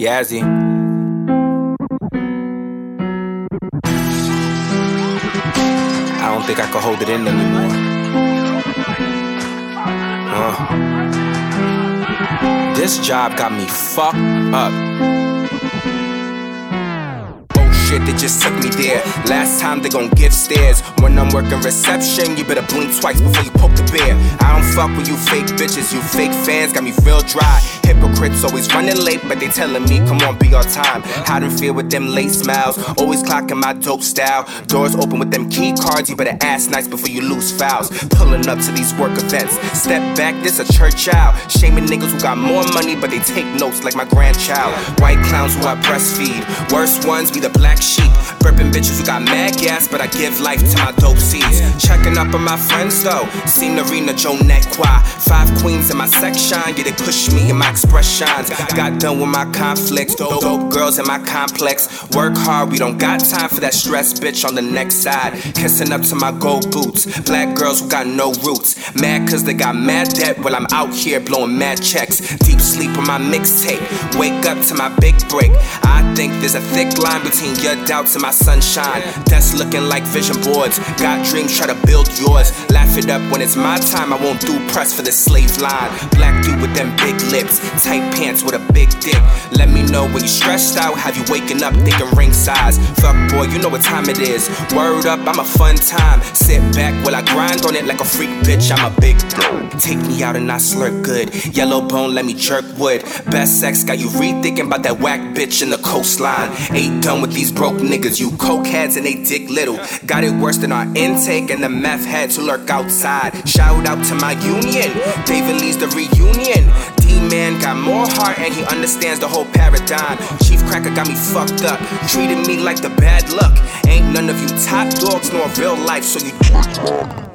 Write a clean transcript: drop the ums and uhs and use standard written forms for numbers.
Yazzie. I don't think I can hold it in anymore. This job got me fucked up. Shit, they just took me there. Last time they gon' give stares. When I'm working reception, you better blink twice before you poke the bear. I don't fuck with you fake bitches, you fake fans got me real dry. Hypocrites always running late, but they telling me, come on, be on time. Hiding fear with them late smiles, always clocking my dope style. Doors open with them key cards, you better ask nice before you lose fouls. Pulling up to these work events, step back, this a church out. Shaming niggas who got more money, but they take notes like my grandchild. White clowns who I breastfeed, worst ones be the black sheep. Burping bitches who got mad gas, but I give life to my dope seeds. Checking up on my friends though, Signorina Jonette Qua. 5 queens in my section, yeah they push me in my expressions. Got done with my conflicts, dope girls in my complex. Work hard, we don't got time for that stress bitch on the next side. Kissing up to my gold boots, black girls who got no roots. Mad cause they got mad debt while I'm out here blowing mad checks. Deep sleep on my mixtape, wake up to my big break. I think there's a thick line between your doubts and my sunshine. That's looking like vision boards. Got dreams, try to build yours. Laugh it up when it's my time, I won't do press for the slave line. Black dude with them big lips, tight pants with a big dick. Let me know when you stressed out, have you waking up thinking ring size. Fuck boy, you know what time it is. Word up, I'm a fun time. Sit back while I grind on it like a freak bitch, I'm a big bro. Take me out and I slurp good. Yellow bone, let me jerk wood. Best sex got you rethinking about that whack bitch in the coastline. Ain't done with these broke niggas, you coke heads and they dick little. Got it worse than our intake and the meth heads who lurk outside. Shout out to my union, David Lee's the reunion. D-Man got more heart and he understands the whole paradigm. Chief Cracker got me fucked up, treated me like the bad luck. Ain't none of you top dogs nor real life, so you